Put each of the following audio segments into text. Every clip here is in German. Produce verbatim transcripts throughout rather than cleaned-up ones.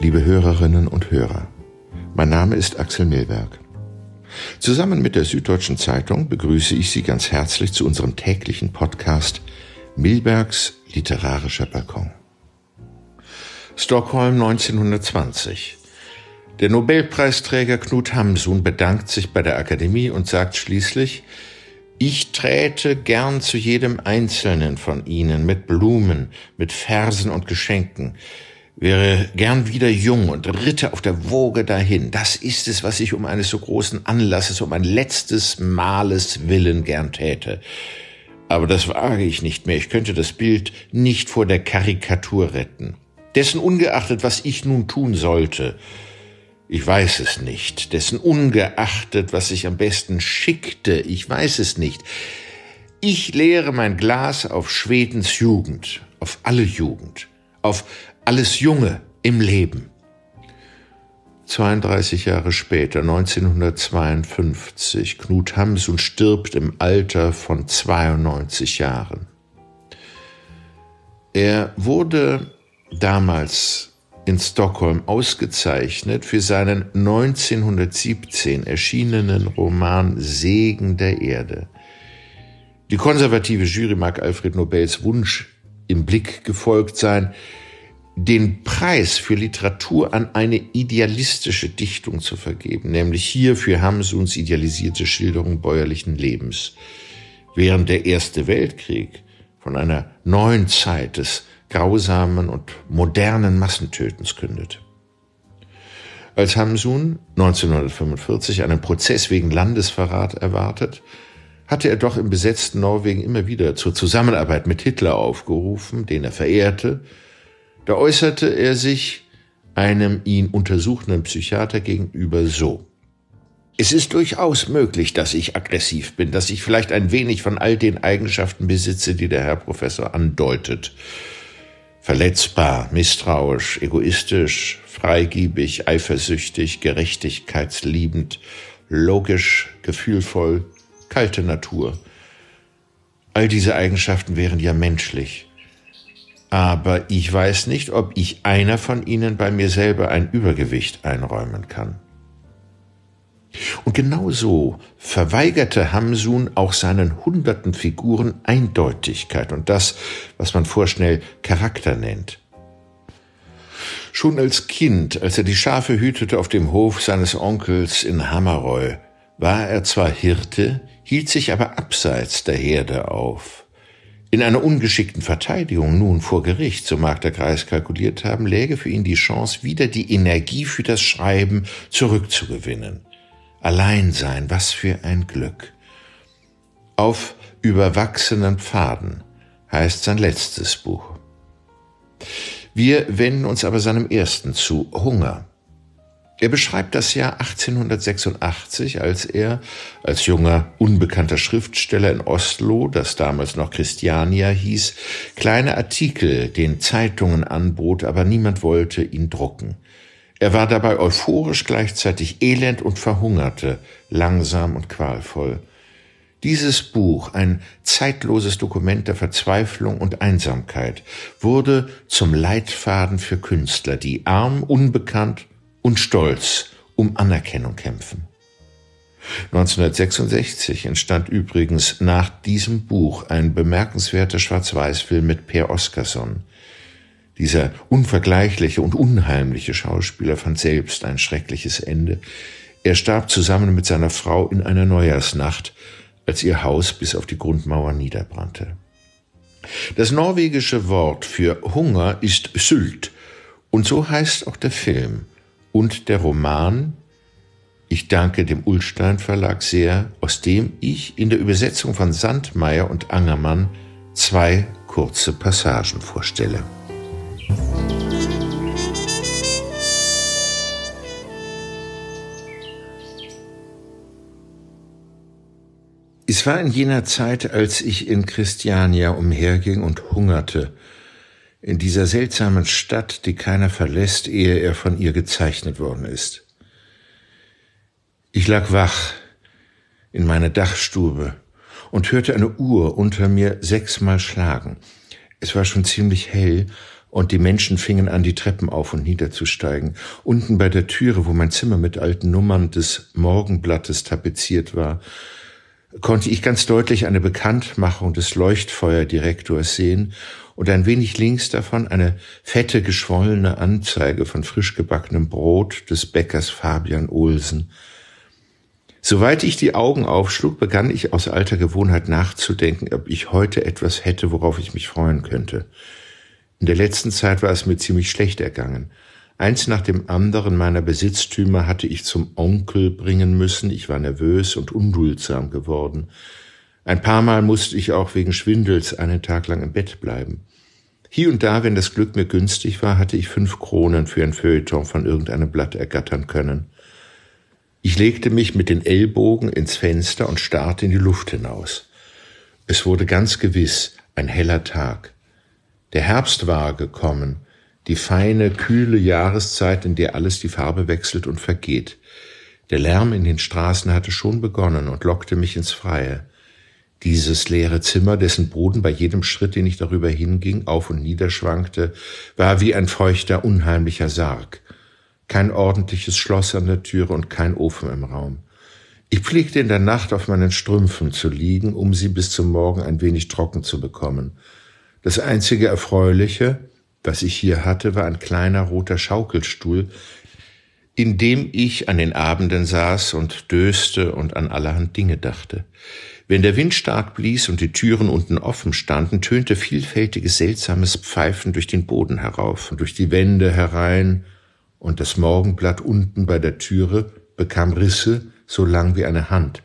liebe Hörerinnen und Hörer. Mein Name ist Axel Milberg. Zusammen mit der Süddeutschen Zeitung begrüße ich Sie ganz herzlich zu unserem täglichen Podcast Milbergs literarischer Balkon. Stockholm neunzehnhundertzwanzig. Der Nobelpreisträger Knut Hamsun bedankt sich bei der Akademie und sagt schließlich: Ich träte gern zu jedem Einzelnen von Ihnen mit Blumen, mit Versen und Geschenken, wäre gern wieder jung und ritte auf der Woge dahin. Das ist es, was ich um eines so großen Anlasses, um ein letztes Males willen gern täte. Aber das wage ich nicht mehr. Ich könnte das Bild nicht vor der Karikatur retten. Dessen ungeachtet, was ich nun tun sollte, ich weiß es nicht. Dessen ungeachtet, was sich am besten schickte, ich weiß es nicht. Ich leere mein Glas auf Schwedens Jugend, auf alle Jugend, auf alles Junge im Leben. zweiunddreißig Jahre später, neunzehnhundertzweiundfünfzig, Knut Hamsun stirbt im Alter von zweiundneunzig Jahren. Er wurde damals in Stockholm ausgezeichnet für seinen neunzehnhundertsiebzehn erschienenen Roman Segen der Erde. Die konservative Jury mag Alfred Nobels Wunsch im Blick gefolgt sein, den Preis für Literatur an eine idealistische Dichtung zu vergeben, nämlich hier für Hamsuns idealisierte Schilderung bäuerlichen Lebens, während der Erste Weltkrieg von einer neuen Zeit des grausamen und modernen Massentötens kündet. Als Hamsun neunzehnhundertfünfundvierzig einen Prozess wegen Landesverrat erwartet, hatte er doch im besetzten Norwegen immer wieder zur Zusammenarbeit mit Hitler aufgerufen, den er verehrte. Da äußerte er sich einem ihn untersuchenden Psychiater gegenüber so: Es ist durchaus möglich, dass ich aggressiv bin, dass ich vielleicht ein wenig von all den Eigenschaften besitze, die der Herr Professor andeutet. Verletzbar, misstrauisch, egoistisch, freigebig, eifersüchtig, gerechtigkeitsliebend, logisch, gefühlvoll, kalte Natur. All diese Eigenschaften wären ja menschlich. Aber ich weiß nicht, ob ich einer von ihnen bei mir selber ein Übergewicht einräumen kann. Und genau so verweigerte Hamsun auch seinen hunderten Figuren Eindeutigkeit und das, was man vorschnell Charakter nennt. Schon als Kind, als er die Schafe hütete auf dem Hof seines Onkels in Hamarøy, war er zwar Hirte, hielt sich aber abseits der Herde auf. In einer ungeschickten Verteidigung nun vor Gericht, so mag der Kreis kalkuliert haben, läge für ihn die Chance, wieder die Energie für das Schreiben zurückzugewinnen. Alleinsein, was für ein Glück. Auf überwachsenen Pfaden heißt sein letztes Buch. Wir wenden uns aber seinem ersten zu, Hunger. Er beschreibt das Jahr achtzehnhundertsechsundachtzig, als er als junger, unbekannter Schriftsteller in Oslo, das damals noch Christiania hieß, kleine Artikel den Zeitungen anbot, aber niemand wollte ihn drucken. Er war dabei euphorisch, gleichzeitig elend und verhungerte, langsam und qualvoll. Dieses Buch, ein zeitloses Dokument der Verzweiflung und Einsamkeit, wurde zum Leitfaden für Künstler, die arm, unbekannt und stolz um Anerkennung kämpfen. neunzehnhundertsechsundsechzig entstand übrigens nach diesem Buch ein bemerkenswerter Schwarz-Weiß-Film mit Per Oskarsson. Dieser unvergleichliche und unheimliche Schauspieler fand selbst ein schreckliches Ende. Er starb zusammen mit seiner Frau in einer Neujahrsnacht, als ihr Haus bis auf die Grundmauer niederbrannte. Das norwegische Wort für Hunger ist Sylt, und so heißt auch der Film. Und der Roman, ich danke dem Ullstein Verlag sehr, aus dem ich in der Übersetzung von Sandmeier und Angermann zwei kurze Passagen vorstelle. Es war in jener Zeit, als ich in Christiania umherging und hungerte, in dieser seltsamen Stadt, die keiner verlässt, ehe er von ihr gezeichnet worden ist. Ich lag wach in meiner Dachstube und hörte eine Uhr unter mir sechsmal schlagen. Es war schon ziemlich hell und die Menschen fingen an, die Treppen auf und nieder zu steigen. Unten bei der Türe, wo mein Zimmer mit alten Nummern des Morgenblattes tapeziert war, konnte ich ganz deutlich eine Bekanntmachung des Leuchtfeuerdirektors sehen und ein wenig links davon eine fette, geschwollene Anzeige von frisch gebackenem Brot des Bäckers Fabian Olsen. Soweit ich die Augen aufschlug, begann ich aus alter Gewohnheit nachzudenken, ob ich heute etwas hätte, worauf ich mich freuen könnte. In der letzten Zeit war es mir ziemlich schlecht ergangen. Eins nach dem anderen meiner Besitztümer hatte ich zum Onkel bringen müssen. Ich war nervös und unduldsam geworden. Ein paar Mal musste ich auch wegen Schwindels einen Tag lang im Bett bleiben. Hier und da, wenn das Glück mir günstig war, hatte ich fünf Kronen für ein Feuilleton von irgendeinem Blatt ergattern können. Ich legte mich mit den Ellbogen ins Fenster und starrte in die Luft hinaus. Es wurde ganz gewiss ein heller Tag. Der Herbst war gekommen, die feine, kühle Jahreszeit, in der alles die Farbe wechselt und vergeht. Der Lärm in den Straßen hatte schon begonnen und lockte mich ins Freie. Dieses leere Zimmer, dessen Boden bei jedem Schritt, den ich darüber hinging, auf und nieder schwankte, war wie ein feuchter, unheimlicher Sarg. Kein ordentliches Schloss an der Türe und kein Ofen im Raum. Ich pflegte in der Nacht auf meinen Strümpfen zu liegen, um sie bis zum Morgen ein wenig trocken zu bekommen. Das einzige Erfreuliche, was ich hier hatte, war ein kleiner roter Schaukelstuhl, in dem ich an den Abenden saß und döste und an allerhand Dinge dachte. Wenn der Wind stark blies und die Türen unten offen standen, tönte vielfältiges, seltsames Pfeifen durch den Boden herauf und durch die Wände herein, und das Morgenblatt unten bei der Türe bekam Risse so lang wie eine Hand.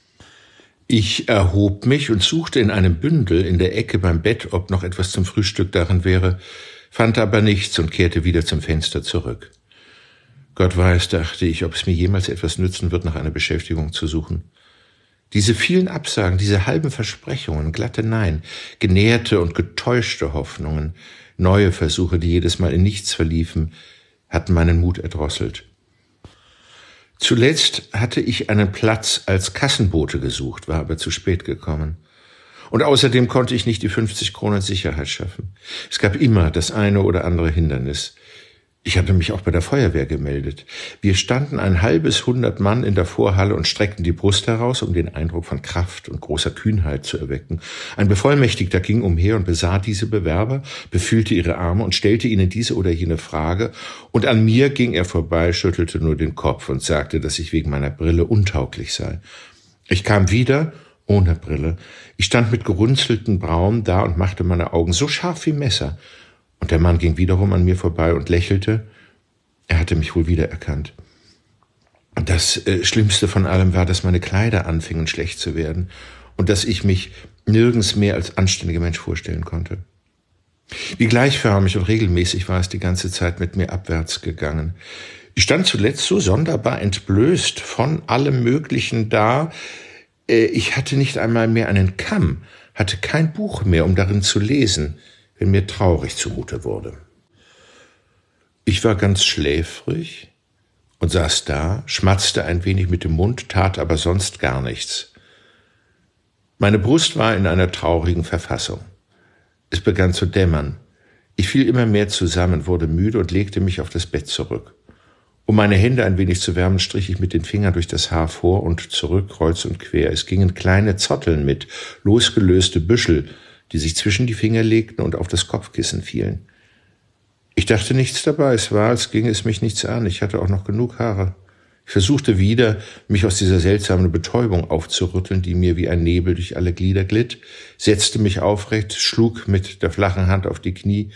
Ich erhob mich und suchte in einem Bündel in der Ecke beim Bett, ob noch etwas zum Frühstück darin wäre, fand aber nichts und kehrte wieder zum Fenster zurück. Gott weiß, dachte ich, ob es mir jemals etwas nützen wird, nach einer Beschäftigung zu suchen. Diese vielen Absagen, diese halben Versprechungen, glatte Nein, genährte und getäuschte Hoffnungen, neue Versuche, die jedes Mal in nichts verliefen, hatten meinen Mut erdrosselt. Zuletzt hatte ich einen Platz als Kassenbote gesucht, war aber zu spät gekommen. Und außerdem konnte ich nicht die fünfzig Kronen Sicherheit schaffen. Es gab immer das eine oder andere Hindernis. Ich hatte mich auch bei der Feuerwehr gemeldet. Wir standen ein halbes hundert Mann in der Vorhalle und streckten die Brust heraus, um den Eindruck von Kraft und großer Kühnheit zu erwecken. Ein Bevollmächtigter ging umher und besah diese Bewerber, befühlte ihre Arme und stellte ihnen diese oder jene Frage. Und an mir ging er vorbei, schüttelte nur den Kopf und sagte, dass ich wegen meiner Brille untauglich sei. Ich kam wieder ohne Brille. Ich stand mit gerunzelten Brauen da und machte meine Augen so scharf wie Messer. Und der Mann ging wiederum an mir vorbei und lächelte. Er hatte mich wohl wiedererkannt. Das äh, Schlimmste von allem war, dass meine Kleider anfingen schlecht zu werden und dass ich mich nirgends mehr als anständiger Mensch vorstellen konnte. Wie gleichförmig und regelmäßig war es die ganze Zeit mit mir abwärts gegangen. Ich stand zuletzt so sonderbar entblößt von allem Möglichen da. Äh, ich hatte nicht einmal mehr einen Kamm, hatte kein Buch mehr, um darin zu lesen, wenn mir traurig zumute wurde. Ich war ganz schläfrig und saß da, schmatzte ein wenig mit dem Mund, tat aber sonst gar nichts. Meine Brust war in einer traurigen Verfassung. Es begann zu dämmern. Ich fiel immer mehr zusammen, wurde müde und legte mich auf das Bett zurück. Um meine Hände ein wenig zu wärmen, strich ich mit den Fingern durch das Haar vor und zurück, kreuz und quer. Es gingen kleine Zotteln mit, losgelöste Büschel, die sich zwischen die Finger legten und auf das Kopfkissen fielen. Ich dachte nichts dabei, es war, als ginge es mich nichts an, ich hatte auch noch genug Haare. Ich versuchte wieder, mich aus dieser seltsamen Betäubung aufzurütteln, die mir wie ein Nebel durch alle Glieder glitt, setzte mich aufrecht, schlug mit der flachen Hand auf die Knie,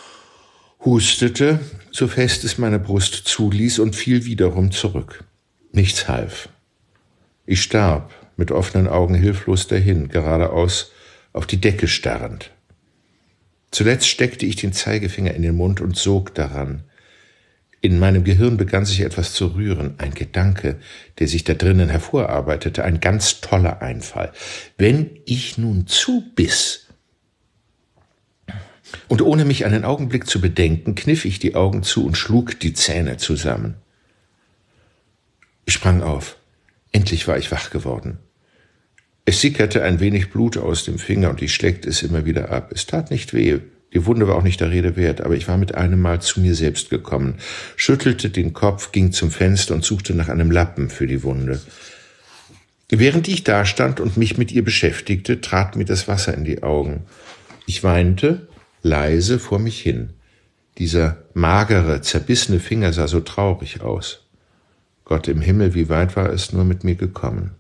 hustete, so fest es meine Brust zuließ, und fiel wiederum zurück. Nichts half. Ich starb, mit offenen Augen hilflos dahin, geradeaus auf die Decke starrend. Zuletzt steckte ich den Zeigefinger in den Mund und sog daran. In meinem Gehirn begann sich etwas zu rühren, ein Gedanke, der sich da drinnen hervorarbeitete, ein ganz toller Einfall. Wenn ich nun zubiss. Und ohne mich einen Augenblick zu bedenken, kniff ich die Augen zu und schlug die Zähne zusammen. Ich sprang auf. Endlich war ich wach geworden. Es sickerte ein wenig Blut aus dem Finger und ich schleckte es immer wieder ab. Es tat nicht weh, Die Wunde war auch nicht der Rede wert, aber ich war mit einem Mal zu mir selbst gekommen, schüttelte den Kopf, ging zum Fenster und suchte nach einem Lappen für die Wunde. Während ich dastand und mich mit ihr beschäftigte, trat mir das Wasser in die Augen. Ich weinte leise vor mich hin. Dieser magere, zerbissene Finger sah so traurig aus. Gott im Himmel, wie weit war es nur mit mir gekommen?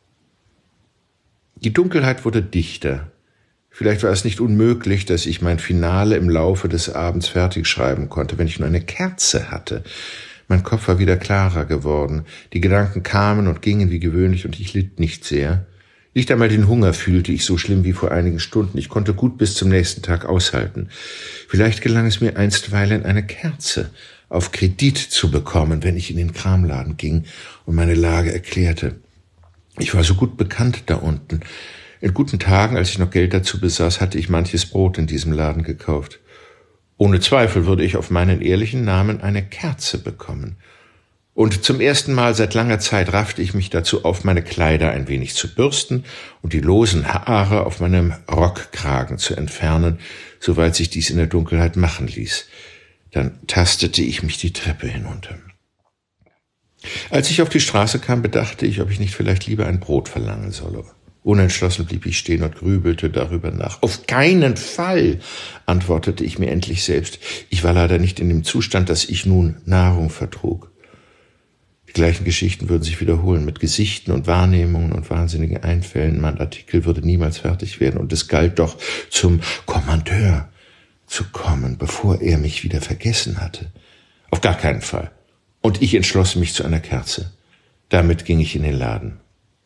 Die Dunkelheit wurde dichter. Vielleicht war es nicht unmöglich, dass ich mein Finale im Laufe des Abends fertig schreiben konnte, wenn ich nur eine Kerze hatte. Mein Kopf war wieder klarer geworden. Die Gedanken kamen und gingen wie gewöhnlich und ich litt nicht sehr. Nicht einmal den Hunger fühlte ich so schlimm wie vor einigen Stunden. Ich konnte gut bis zum nächsten Tag aushalten. Vielleicht gelang es mir einstweilen, eine Kerze auf Kredit zu bekommen, wenn ich in den Kramladen ging und meine Lage erklärte. Ich war so gut bekannt da unten. In guten Tagen, als ich noch Geld dazu besaß, hatte ich manches Brot in diesem Laden gekauft. Ohne Zweifel würde ich auf meinen ehrlichen Namen eine Kerze bekommen. Und zum ersten Mal seit langer Zeit raffte ich mich dazu auf, meine Kleider ein wenig zu bürsten und die losen Haare auf meinem Rockkragen zu entfernen, soweit sich dies in der Dunkelheit machen ließ. Dann tastete ich mich die Treppe hinunter. Als ich auf die Straße kam, bedachte ich, ob ich nicht vielleicht lieber ein Brot verlangen solle. Unentschlossen blieb ich stehen und grübelte darüber nach. Auf keinen Fall, antwortete ich mir endlich selbst. Ich war leider nicht in dem Zustand, dass ich nun Nahrung vertrug. Die gleichen Geschichten würden sich wiederholen, mit Gesichten und Wahrnehmungen und wahnsinnigen Einfällen. Mein Artikel würde niemals fertig werden und es galt doch, zum Kommandeur zu kommen, bevor er mich wieder vergessen hatte. Auf gar keinen Fall. Und ich entschloss mich zu einer Kerze. Damit ging ich in den Laden.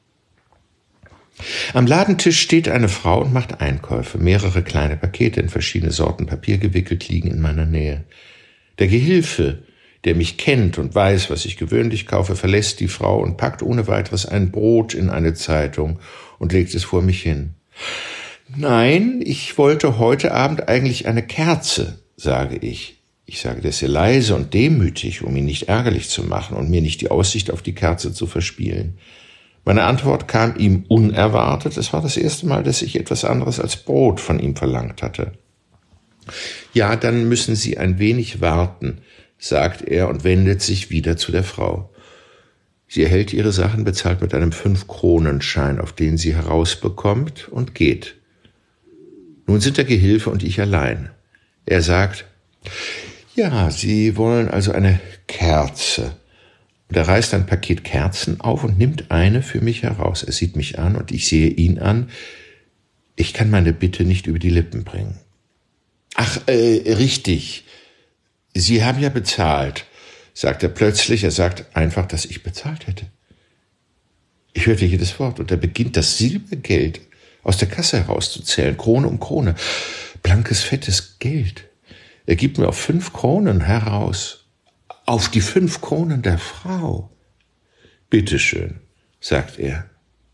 Am Ladentisch steht eine Frau und macht Einkäufe. Mehrere kleine Pakete in verschiedene Sorten Papier gewickelt liegen in meiner Nähe. Der Gehilfe, der mich kennt und weiß, was ich gewöhnlich kaufe, verlässt die Frau und packt ohne weiteres ein Brot in eine Zeitung und legt es vor mich hin. Nein, ich wollte heute Abend eigentlich eine Kerze, sage ich. Ich sage das sehr leise und demütig, um ihn nicht ärgerlich zu machen und mir nicht die Aussicht auf die Kerze zu verspielen. Meine Antwort kam ihm unerwartet. Es war das erste Mal, dass ich etwas anderes als Brot von ihm verlangt hatte. Ja, dann müssen Sie ein wenig warten, sagt er und wendet sich wieder zu der Frau. Sie erhält ihre Sachen, bezahlt mit einem Fünf-Kronen-Schein, auf den sie herausbekommt, und geht. Nun sind der Gehilfe und ich allein. Er sagt, ja, Sie wollen also eine Kerze. Und er reißt ein Paket Kerzen auf und nimmt eine für mich heraus. Er sieht mich an und ich sehe ihn an. Ich kann meine Bitte nicht über die Lippen bringen. Ach, äh, richtig. Sie haben ja bezahlt, sagt er plötzlich. Er sagt einfach, dass ich bezahlt hätte. Ich hörte jedes Wort und er beginnt, das Silbergeld aus der Kasse herauszuzählen, Krone um Krone. Blankes, fettes Geld. Er gibt mir auf fünf Kronen heraus. Auf die fünf Kronen der Frau. Bitteschön, sagt er.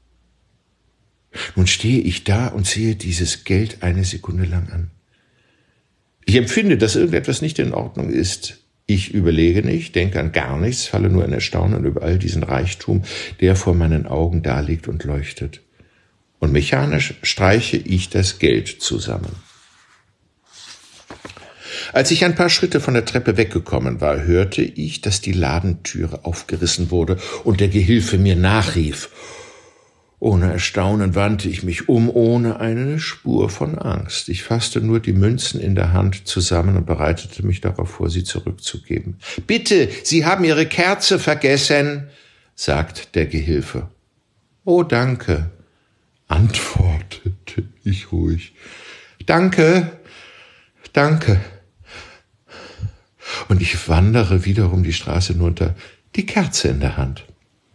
Nun stehe ich da und sehe dieses Geld eine Sekunde lang an. Ich empfinde, dass irgendetwas nicht in Ordnung ist. Ich überlege nicht, denke an gar nichts, falle nur in Erstaunen über all diesen Reichtum, der vor meinen Augen daliegt und leuchtet. Und mechanisch streiche ich das Geld zusammen. Als ich ein paar Schritte von der Treppe weggekommen war, hörte ich, dass die Ladentüre aufgerissen wurde und der Gehilfe mir nachrief. Ohne Erstaunen wandte ich mich um, ohne eine Spur von Angst. Ich fasste nur die Münzen in der Hand zusammen und bereitete mich darauf vor, sie zurückzugeben. »Bitte, Sie haben Ihre Kerze vergessen«, sagt der Gehilfe. »Oh, danke«, antwortete ich ruhig. »Danke, danke.« Und ich wandere wiederum die Straße hinunter, die Kerze in der Hand.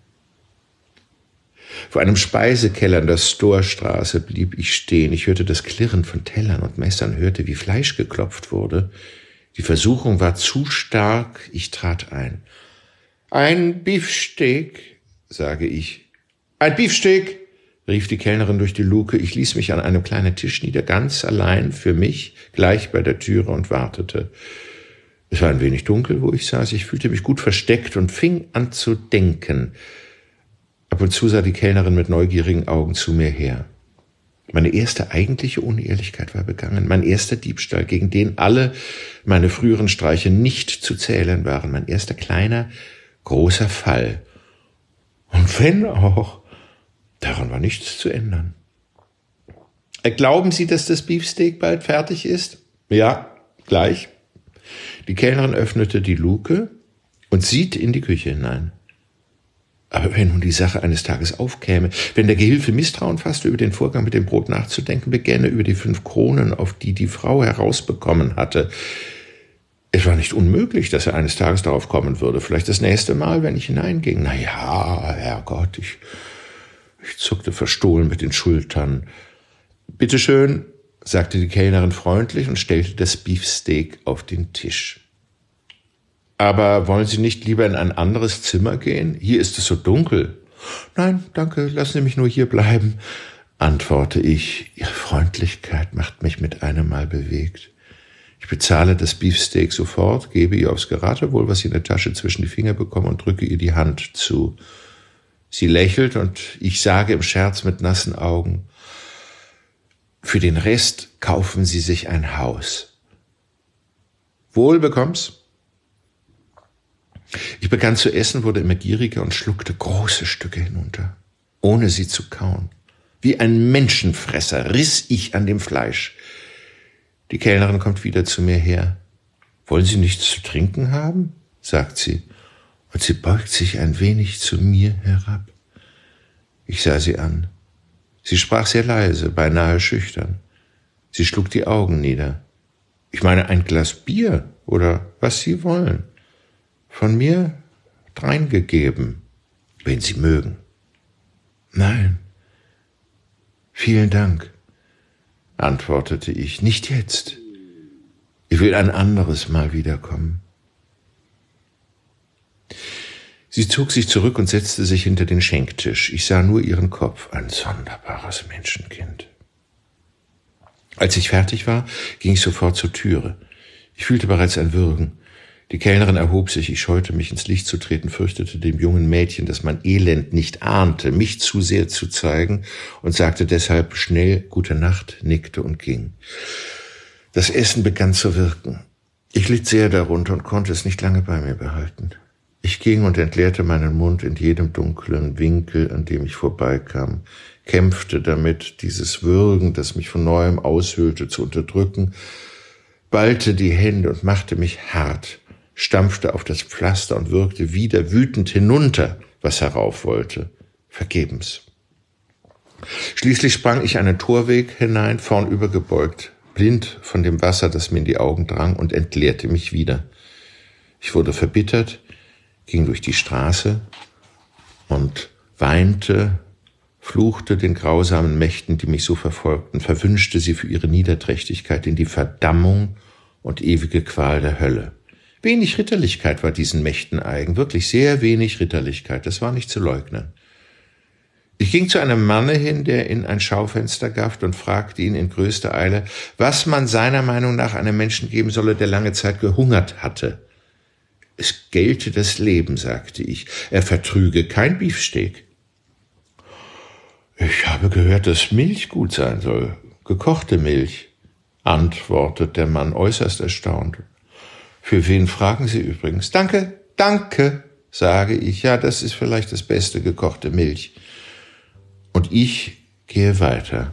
Vor einem Speisekeller in der Storstraße blieb ich stehen. Ich hörte das Klirren von Tellern und Messern, hörte, wie Fleisch geklopft wurde. Die Versuchung war zu stark, ich trat ein. »Ein Beefsteak«, sage ich. »Ein Beefsteak«, rief die Kellnerin durch die Luke. Ich ließ mich an einem kleinen Tisch nieder, ganz allein für mich, gleich bei der Türe und wartete. Es war ein wenig dunkel, wo ich saß. Ich fühlte mich gut versteckt und fing an zu denken. Ab und zu sah die Kellnerin mit neugierigen Augen zu mir her. Meine erste eigentliche Unehrlichkeit war begangen, mein erster Diebstahl, gegen den alle meine früheren Streiche nicht zu zählen waren, mein erster kleiner, großer Fall. Und wenn auch, daran war nichts zu ändern. Glauben Sie, dass das Beefsteak bald fertig ist? Ja, gleich. Die Kellnerin öffnete die Luke und sieht in die Küche hinein. Aber wenn nun die Sache eines Tages aufkäme, wenn der Gehilfe Misstrauen fasste, über den Vorgang mit dem Brot nachzudenken beginne, über die fünf Kronen, auf die die Frau herausbekommen hatte, es war nicht unmöglich, dass er eines Tages darauf kommen würde, vielleicht das nächste Mal, wenn ich hineinging. Na ja, Herrgott, ich, ich zuckte verstohlen mit den Schultern. »Bitte schön«, sagte die Kellnerin freundlich und stellte das Beefsteak auf den Tisch. »Aber wollen Sie nicht lieber in ein anderes Zimmer gehen? Hier ist es so dunkel.« »Nein, danke, lassen Sie mich nur hier bleiben«, antworte ich. Ihre Freundlichkeit macht mich mit einem Mal bewegt. Ich bezahle das Beefsteak sofort, gebe ihr aufs Geratewohl, was ich in der Tasche zwischen die Finger bekomme, und drücke ihr die Hand zu. Sie lächelt und ich sage im Scherz mit nassen Augen: »Für den Rest kaufen Sie sich ein Haus.« »Wohl bekomm's.« Ich begann zu essen, wurde immer gieriger und schluckte große Stücke hinunter, ohne sie zu kauen. Wie ein Menschenfresser riss ich an dem Fleisch. Die Kellnerin kommt wieder zu mir her. »Wollen Sie nichts zu trinken haben?« sagt sie, und sie beugt sich ein wenig zu mir herab. Ich sah sie an. Sie sprach sehr leise, beinahe schüchtern. Sie schlug die Augen nieder. »Ich meine ein Glas Bier oder was Sie wollen. Von mir dreingegeben, wenn Sie mögen.« »Nein, vielen Dank«, antwortete ich, »nicht jetzt. Ich will ein anderes Mal wiederkommen.« Sie zog sich zurück und setzte sich hinter den Schenktisch. Ich sah nur ihren Kopf, ein sonderbares Menschenkind. Als ich fertig war, ging ich sofort zur Türe. Ich fühlte bereits ein Würgen. Die Kellnerin erhob sich, ich scheute mich, ins Licht zu treten, fürchtete dem jungen Mädchen, das mein Elend nicht ahnte, mich zu sehr zu zeigen, und sagte deshalb schnell Gute Nacht, nickte und ging. Das Essen begann zu wirken. Ich litt sehr darunter und konnte es nicht lange bei mir behalten. Ich ging und entleerte meinen Mund in jedem dunklen Winkel, an dem ich vorbeikam, kämpfte damit, dieses Würgen, das mich von neuem aushöhlte, zu unterdrücken, ballte die Hände und machte mich hart, stampfte auf das Pflaster und würgte wieder wütend hinunter, was herauf wollte. Vergebens. Schließlich sprang ich einen Torweg hinein, vornüber gebeugt, blind von dem Wasser, das mir in die Augen drang, und entleerte mich wieder. Ich wurde verbittert, ging durch die Straße und weinte, fluchte den grausamen Mächten, die mich so verfolgten, verwünschte sie für ihre Niederträchtigkeit in die Verdammung und ewige Qual der Hölle. Wenig Ritterlichkeit war diesen Mächten eigen, wirklich sehr wenig Ritterlichkeit, das war nicht zu leugnen. Ich ging zu einem Manne hin, der in ein Schaufenster gafft, und fragte ihn in größter Eile, was man seiner Meinung nach einem Menschen geben solle, der lange Zeit gehungert hatte. Es gelte das Leben, sagte ich, er vertrüge kein Beefsteak. Ich habe gehört, dass Milch gut sein soll, gekochte Milch, antwortet der Mann äußerst erstaunt. Für wen fragen Sie übrigens? Danke, danke, sage ich, ja, das ist vielleicht das beste, gekochte Milch. Und ich gehe weiter.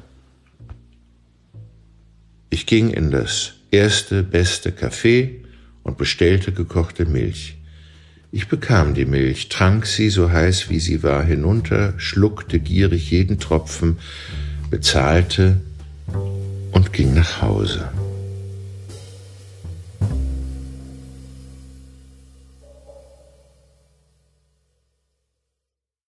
Ich ging in das erste, beste Café und bestellte gekochte Milch. Ich bekam die Milch, trank sie, so heiß wie sie war, hinunter, schluckte gierig jeden Tropfen, bezahlte und ging nach Hause.